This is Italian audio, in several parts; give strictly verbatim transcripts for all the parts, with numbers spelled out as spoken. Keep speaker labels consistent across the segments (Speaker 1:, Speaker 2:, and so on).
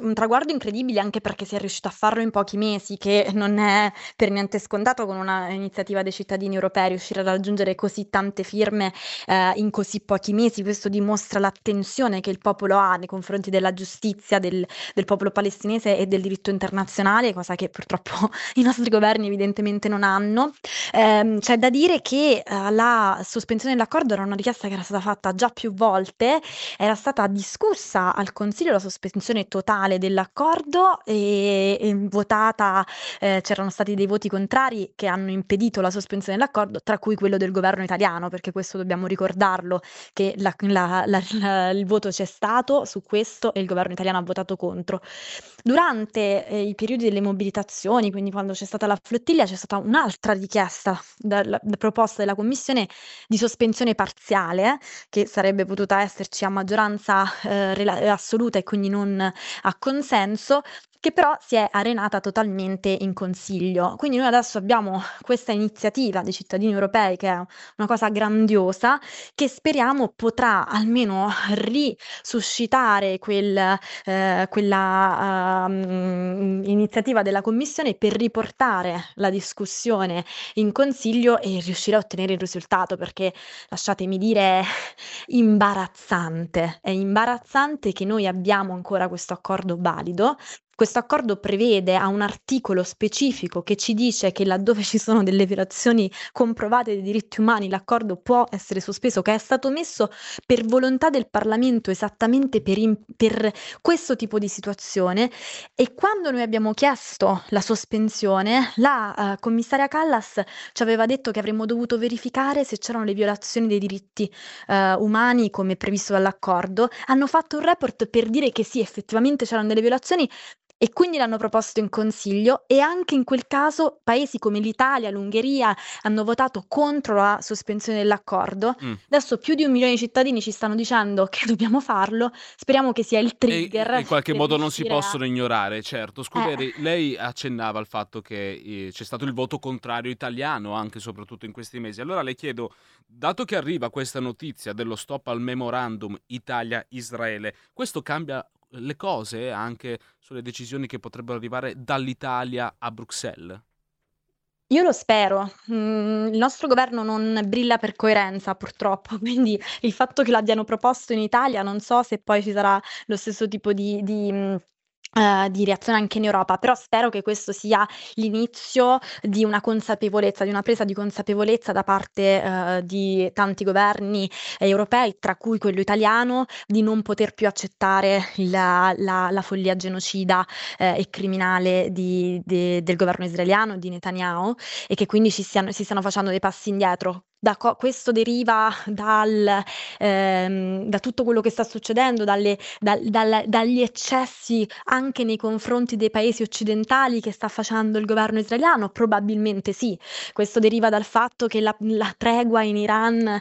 Speaker 1: un traguardo incredibile anche perché si è riuscito a farlo in pochi mesi, che non è per niente scontato con una iniziativa dei cittadini europei riuscire a raggiungere così tante firme eh, in così pochi mesi. Questo dimostra l'attenzione che il popolo ha nei confronti della giustizia, del, del popolo palestinese e del diritto internazionale, cosa che purtroppo i nostri governi evidentemente non hanno. Ehm, c'è da dire che eh, la sospensione dell'accordo era una richiesta che era stata fatta già più volte, era stata discussa al Consiglio la sospensione totale dell'accordo e, e votata, eh, c'erano stati dei voti contrari che hanno impedito la sospensione dell'accordo, tra cui quello del governo italiano, perché questo dobbiamo ricordarlo, che la- la- la- la- il voto c'è stato su questo e il governo italiano ha votato contro. Durante eh, i periodi delle mobilitazioni, quindi quando c'è stata la flottiglia, c'è stata un'altra richiesta dalla- da proposta della Commissione di sospensione parziale, che sarebbe potuta esserci a maggioranza eh, rela- assoluta e quindi non a consenso, che però si è arenata totalmente in Consiglio. Quindi noi adesso abbiamo questa iniziativa dei cittadini europei, che è una cosa grandiosa, che speriamo potrà almeno risuscitare quel, eh, quella ehm, iniziativa della Commissione per riportare la discussione in Consiglio e riuscire a ottenere il risultato, perché lasciatemi dire, è imbarazzante. È imbarazzante che noi abbiamo ancora questo accordo valido. Questo accordo prevede, ha un articolo specifico che ci dice che laddove ci sono delle violazioni comprovate dei diritti umani, l'accordo può essere sospeso, che è stato messo per volontà del Parlamento esattamente per, im- per questo tipo di situazione. E quando noi abbiamo chiesto la sospensione, la eh, commissaria Callas ci aveva detto che avremmo dovuto verificare se c'erano le violazioni dei diritti eh, umani come previsto dall'accordo. Hanno fatto un report per dire che sì, effettivamente c'erano delle violazioni e quindi l'hanno proposto in Consiglio e anche in quel caso paesi come l'Italia, l'Ungheria hanno votato contro la sospensione dell'accordo.
Speaker 2: Mh.
Speaker 1: Adesso più di un milione di cittadini ci stanno dicendo che dobbiamo farlo. Speriamo che sia il
Speaker 2: E e
Speaker 1: trigger
Speaker 2: in qualche
Speaker 1: per
Speaker 2: modo non si
Speaker 1: riuscire a...
Speaker 2: possono ignorare, certo.
Speaker 1: Eh.
Speaker 2: Scusi, lei accennava al fatto che, ehm, c'è stato il voto contrario italiano anche e soprattutto in questi mesi. Allora le chiedo, dato che arriva questa notizia dello stop al memorandum Italia-Israele, questo cambia le cose anche sulle decisioni che potrebbero arrivare dall'Italia a Bruxelles?
Speaker 1: Io lo spero. Mm, il nostro governo non brilla per coerenza, purtroppo, quindi il fatto che l'abbiano proposto in Italia, non so se poi ci sarà lo stesso tipo di, di, mm, eh, di reazione anche in Europa, però spero che questo sia l'inizio di una consapevolezza, di una presa di consapevolezza da parte, eh, di tanti governi europei, tra cui quello italiano, di non poter più accettare la, la- la follia genocida eh, e criminale di- de- del governo israeliano, di Netanyahu, e che quindi ci stiano- si stanno facendo dei passi indietro. Da co- questo deriva dal, ehm, da tutto quello che sta succedendo, dalle- dal- dal- dagli eccessi anche nei confronti dei paesi occidentali che sta facendo il governo israeliano? Probabilmente sì. Questo deriva dal fatto che la, la tregua in Iran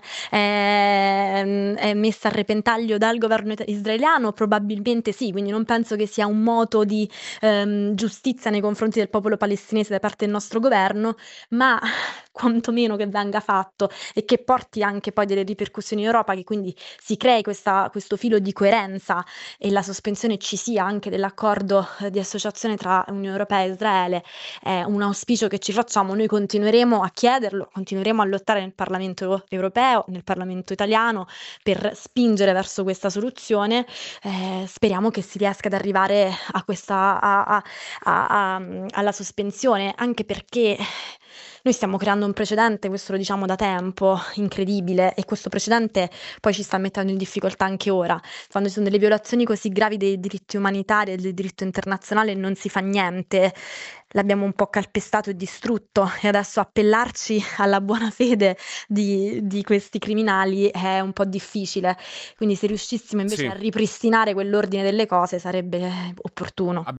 Speaker 1: è, è messa a repentaglio dal governo ita- israeliano? Probabilmente sì, quindi non penso che sia un moto di ehm, giustizia nei confronti del popolo palestinese da parte del nostro governo, ma quantomeno che venga fatto e che porti anche poi delle ripercussioni in Europa, che quindi si crei questa- questo filo di coerenza e la sospensione ci sia anche dell'accordo eh, di associazione tra Unione Europea e Israele, è un auspicio che ci facciamo. Noi continueremo a chiederlo, continueremo a lottare nel Parlamento europeo, nel Parlamento italiano per spingere verso questa soluzione. Eh, speriamo che si riesca ad arrivare a questa, a- a- a- a- alla sospensione, anche perché noi stiamo creando un precedente, questo lo diciamo da tempo, incredibile, e questo precedente poi ci sta mettendo in difficoltà anche ora. Quando ci sono delle violazioni così gravi dei diritti umanitari e del diritto internazionale e non si fa niente, l'abbiamo un po' calpestato e distrutto, e adesso appellarci alla buona fede di, di questi criminali è un po' difficile. Quindi se riuscissimo invece
Speaker 2: Sì.
Speaker 1: a ripristinare quell'ordine delle cose sarebbe opportuno.